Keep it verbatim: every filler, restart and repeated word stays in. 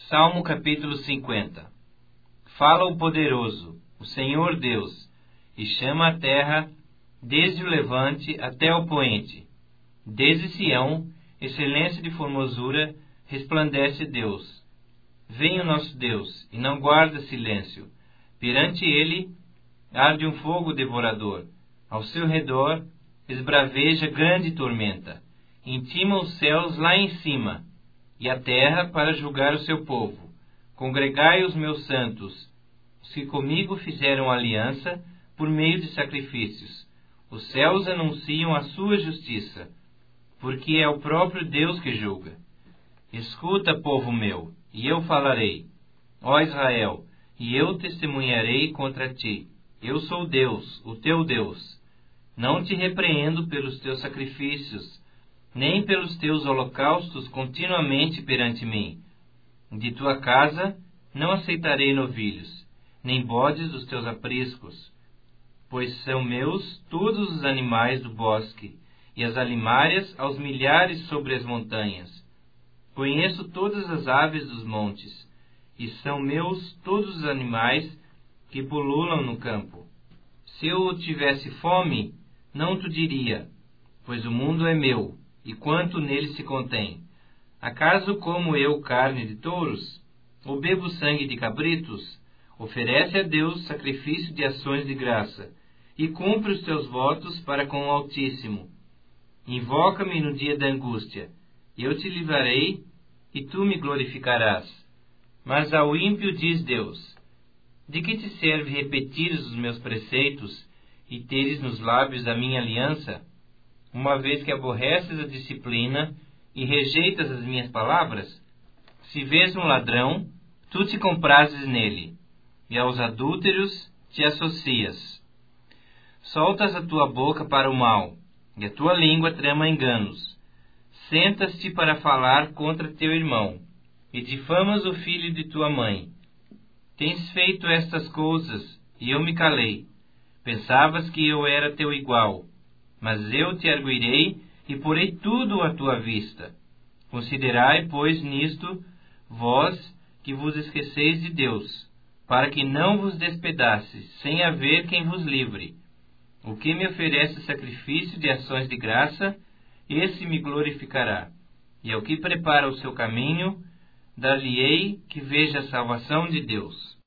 Salmo capítulo cinquenta. Fala o poderoso, o Senhor Deus, e chama a terra desde o levante até o poente. Desde Sião, excelência de formosura, resplandece Deus. Vem o nosso Deus, e não guarda silêncio. Perante ele arde um fogo devorador. Ao seu redor esbraveja grande tormenta. Intima os céus lá em cima, e a terra para julgar o seu povo. Congregai os meus santos, os que comigo fizeram aliança por meio de sacrifícios. Os céus anunciam a sua justiça, porque é o próprio Deus que julga. Escuta, povo meu, e eu falarei. Ó Israel, e eu testemunharei contra ti. Eu sou Deus, o teu Deus. Não te repreendo pelos teus sacrifícios, nem pelos teus holocaustos continuamente perante mim. De tua casa não aceitarei novilhos, nem bodes dos teus apriscos, pois são meus todos os animais do bosque, e as alimárias aos milhares sobre as montanhas. Conheço todas as aves dos montes, e são meus todos os animais que pululam no campo. Se eu tivesse fome, não te diria, pois o mundo é meu, e quanto nele se contém. Acaso como eu carne de touros, ou bebo sangue de cabritos? Oferece a Deus sacrifício de ações de graça, e cumpre os teus votos para com o Altíssimo. Invoca-me no dia da angústia, e eu te livrarei, e tu me glorificarás. Mas ao ímpio diz Deus: de que te serve repetires os meus preceitos, e teres nos lábios a minha aliança? Uma vez que aborreces a disciplina e rejeitas as minhas palavras? Se vês um ladrão, tu te comprazes nele, e aos adúlteros te associas. Soltas a tua boca para o mal, e a tua língua trama enganos. Sentas-te para falar contra teu irmão, e difamas o filho de tua mãe. Tens feito estas coisas, e eu me calei. Pensavas que eu era teu igual, mas eu te arguirei e porei tudo à tua vista. Considerai, pois, nisto, vós que vos esqueceis de Deus, para que não vos despedaces, sem haver quem vos livre. O que me oferece sacrifício de ações de graça, esse me glorificará. E ao que prepara o seu caminho, dar-lhe-ei que veja a salvação de Deus.